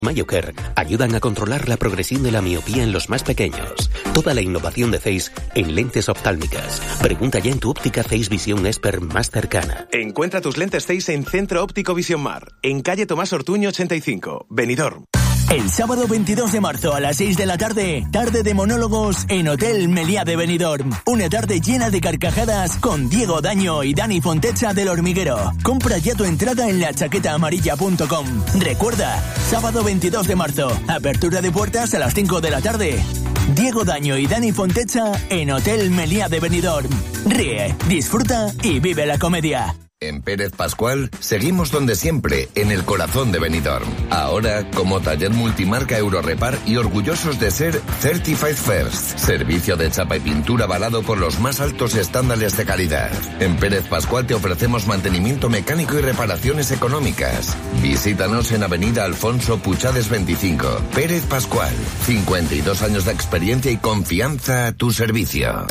MyoCare ayudan a controlar la progresión de la miopía en los más pequeños. Toda la innovación de Zeiss en lentes oftálmicas. Pregunta ya en tu óptica Zeiss Visión Expert más cercana. Encuentra tus lentes Zeiss en Centro Óptico Visión Mar, en calle Tomás Ortuño 85, Benidorm. El sábado 22 de marzo a las 6 de la tarde, tarde de monólogos en Hotel Meliá de Benidorm. Una tarde llena de carcajadas con Diego Daño y Dani Fontecha del Hormiguero. Compra ya tu entrada en lachaquetaamarilla.com. Recuerda, sábado 22 de marzo, apertura de puertas a las 5 de la tarde. Diego Daño y Dani Fontecha en Hotel Meliá de Benidorm. Ríe, disfruta y vive la comedia. En Pérez Pascual seguimos donde siempre, en el corazón de Benidorm. Ahora como taller multimarca Eurorepar y orgullosos de ser Certified First. Servicio de chapa y pintura avalado por los más altos estándares de calidad. En Pérez Pascual te ofrecemos mantenimiento mecánico y reparaciones económicas. Visítanos en Avenida Alfonso Puchades 25. Pérez Pascual. 52 años de experiencia y confianza a tu servicio.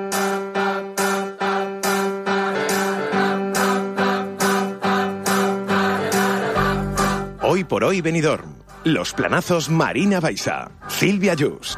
Hoy por hoy Benidorm. Los planazos Marina Baixa. Silvia Yus.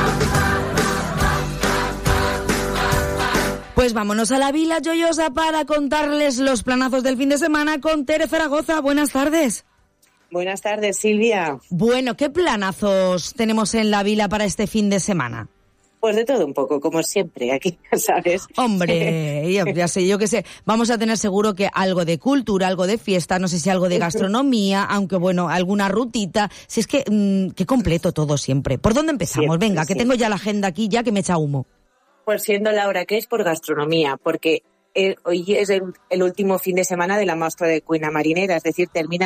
Pues vámonos a la Vila Joyosa para contarles los planazos del fin de semana con Tere Zaragoza. Buenas tardes. Buenas tardes, Silvia. Bueno, ¿qué planazos tenemos en la Vila para este fin de semana? Pues de todo un poco, como siempre, aquí, ¿sabes? Hombre, ya sé, yo qué sé. Vamos a tener seguro que algo de cultura, algo de fiesta, no sé si algo de gastronomía, aunque bueno, alguna rutita. Si es que, qué completo todo siempre. ¿Por dónde empezamos? Siempre, Venga, que tengo ya la agenda aquí, ya que me echa humo. Pues siendo la hora que es por gastronomía, porque hoy es el último fin de semana de la Mostra de Cuina Marinera, es decir, termina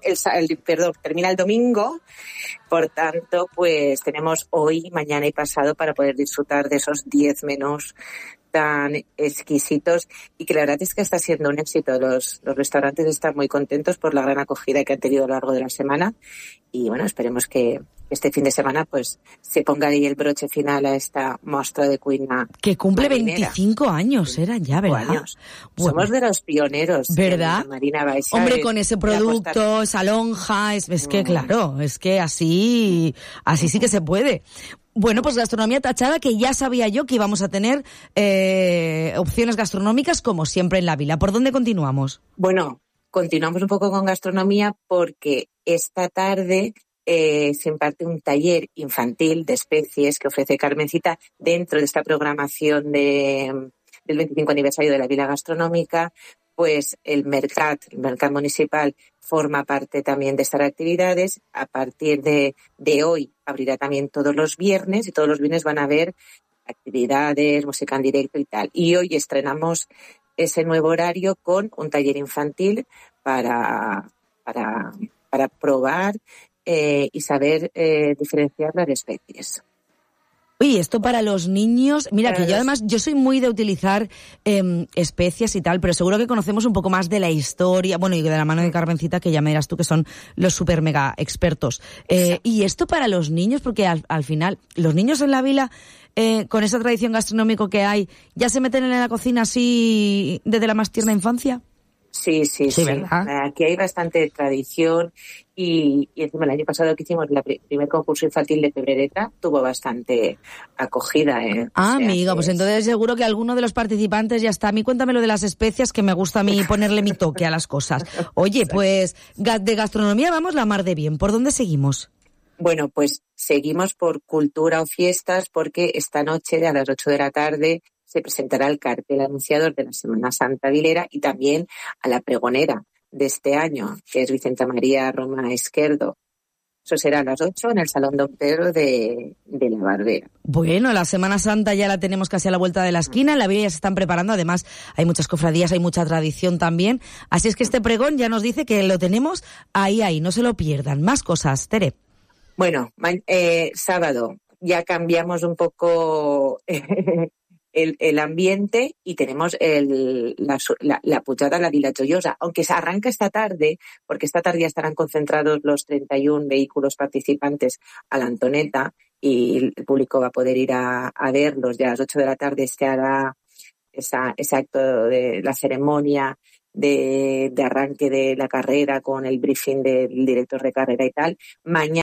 el domingo. Por tanto, pues tenemos hoy, mañana y pasado para poder disfrutar de esos 10 menús tan exquisitos y que la verdad es que está siendo un éxito. Los restaurantes están muy contentos por la gran acogida que han tenido a lo largo de la semana y bueno, esperemos que este fin de semana pues se ponga ahí el broche final a esta Mostra de Cuina que cumple marinera. 25 años, eran ya, ¿verdad? Años. Bueno. Somos de los pioneros. ¿Verdad? Marina Baixa. Hombre, con ese producto, esa lonja, es que claro, es que así sí que se puede. Bueno, pues gastronomía tachada, que ya sabía yo que íbamos a tener opciones gastronómicas como siempre en la Vila. ¿Por dónde continuamos? Bueno, continuamos un poco con gastronomía porque esta tarde se imparte un taller infantil de especies que ofrece Carmencita dentro de esta programación del 25 aniversario de la Vila Gastronómica. Pues el Mercat Municipal forma parte también de estas actividades. A partir de hoy abrirá también todos los viernes y todos los viernes van a haber actividades, música en directo y tal. Y hoy estrenamos ese nuevo horario con un taller infantil para probar y saber diferenciar las especies. Oye, esto para los niños, mira que yo además, yo soy muy de utilizar especias y tal, pero seguro que conocemos un poco más de la historia, bueno, y de la mano de Carmencita, que ya me dirás tú que son los super mega expertos. Y esto para los niños, porque al final, los niños en la Vila, con esa tradición gastronómica que hay, ¿ya se meten en la cocina así desde la más tierna infancia? Sí. ¿Verdad? Aquí hay bastante tradición y encima el año pasado que hicimos el primer concurso infantil de Febrereta tuvo bastante acogida. Amiga, pues entonces seguro que alguno de los participantes ya está. A mí cuéntame lo de las especias, que me gusta a mí ponerle mi toque a las cosas. Oye, pues de gastronomía vamos la mar de bien. ¿Por dónde seguimos? Bueno, pues seguimos por cultura o fiestas porque esta noche a las 8 de la tarde se presentará el cartel anunciador de la Semana Santa Vilera y también a la pregonera de este año, que es Vicenta María Roma Esquerdo. Eso será a las 8 en el Salón Don Pedro de la Barbera. Bueno, la Semana Santa ya la tenemos casi a la vuelta de la esquina, en la Villa ya se están preparando, además hay muchas cofradías, hay mucha tradición también, así es que este pregón ya nos dice que lo tenemos ahí, no se lo pierdan. Más cosas, Tere. Bueno, sábado ya cambiamos un poco el ambiente y tenemos la puchada a la Vila Joyosa, aunque se arranca esta tarde, porque esta tarde ya estarán concentrados los 31 vehículos participantes a la Antoneta y el público va a poder ir a verlos. Ya a las 8 de la tarde se hará ese acto de la ceremonia de arranque de la carrera con el briefing del director de carrera y tal. Mañana